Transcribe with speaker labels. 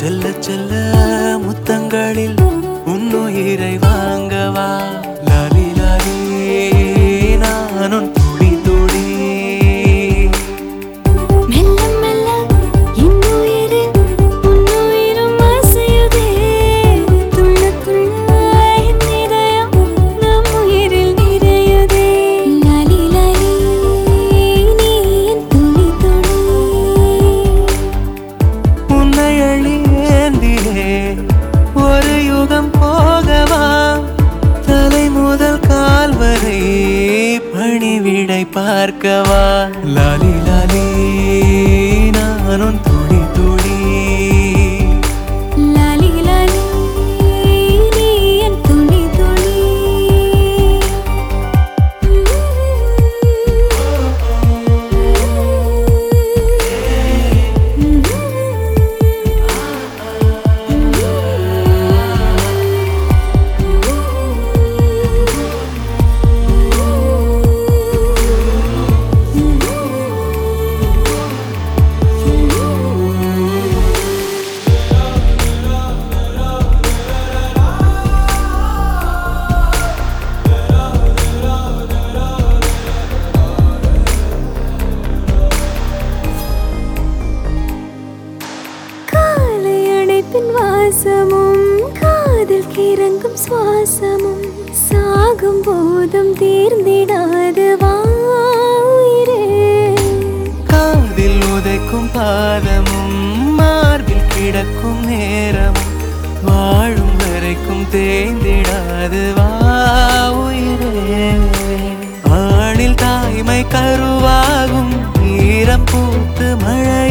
Speaker 1: செல்ல செல்ல முத்தங்களில் உன்னுயிரை வாங்கவா லாலி லாலி நானும் துளி துளி
Speaker 2: மெல்ல மெல்ல இன்னுயிரு உன்னுயிரும் அசையுதே துள்ள துள்ள என் இதயம் நம் உயிரில் நிறையுதே லாலி லாலி நீ என் துளி துளி
Speaker 1: உன்னை அழியேந்திலே ஒரு யுகம் போகவா தலை முதல் கால் வரை பணிவிடை பார்க்கவா லாலி லாலி நானும் துளி துளி
Speaker 2: லாலி லாலி நீ என் துளி துளி காலையணைப்பின் வாசமும் காதில் கிறங்கும் சுவாசமும் சாகும் போதும் தீர்ந்திடாது வாயிரே
Speaker 1: காதில் உதைக்கும் பாதமும் மார்பில் கிடக்கும் நேரமும் வாழும் வரைக்கும் தேய்ந்திடாது வா உயிரே ஆணில் தாய்மை கருவாகும் ஈரம் பூத்து மழை